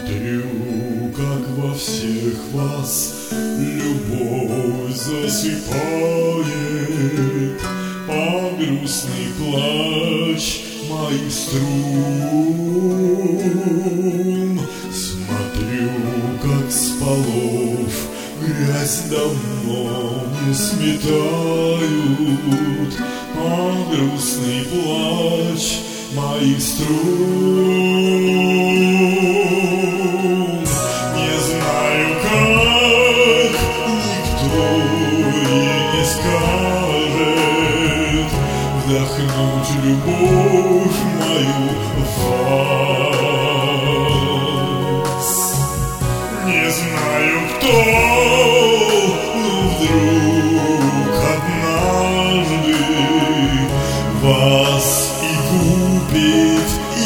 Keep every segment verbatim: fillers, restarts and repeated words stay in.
Смотрю, как во всех вас любовь засыпает, а грустный плач моих струн. Смотрю, как с полов грязь давно не сметают, а грустный плач моих струн. Не знаю, как, никто и не скажет вдохнуть любовь мою в вас. Не знаю, кто, но вдруг однажды вас и купит, и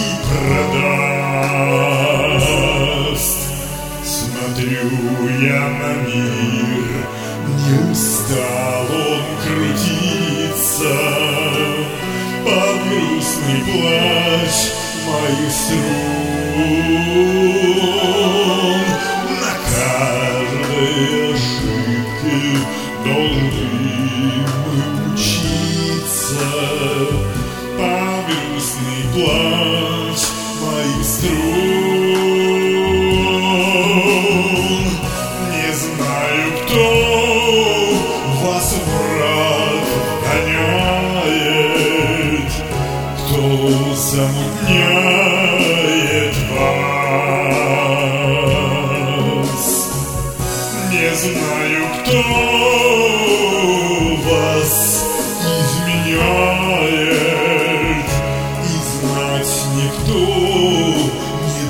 продаст. Смотрю я на мир, не устал он крутиться, под грустный плач моих струн. На каждой ошибке должны мы учиться, под грустный плач моих струн. Не знаю, кто вас враг гоняет, кто замутняет вас. Не знаю, кто вас изменяет, и знать никто не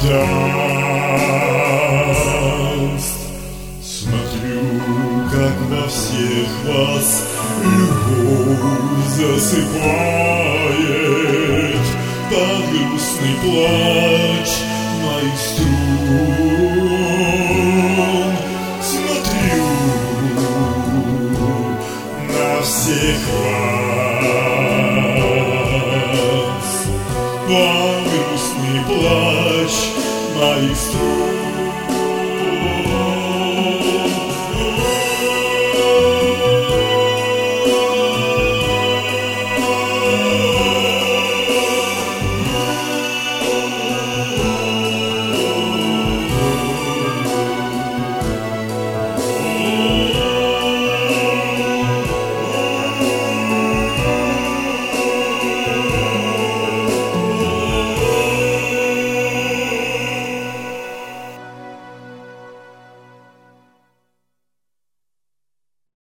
даст. Смотрю, как во всех вас любовь засыпает, под грустный плач моих струн. Смотрю на всех вас, под грустный плач моих струн.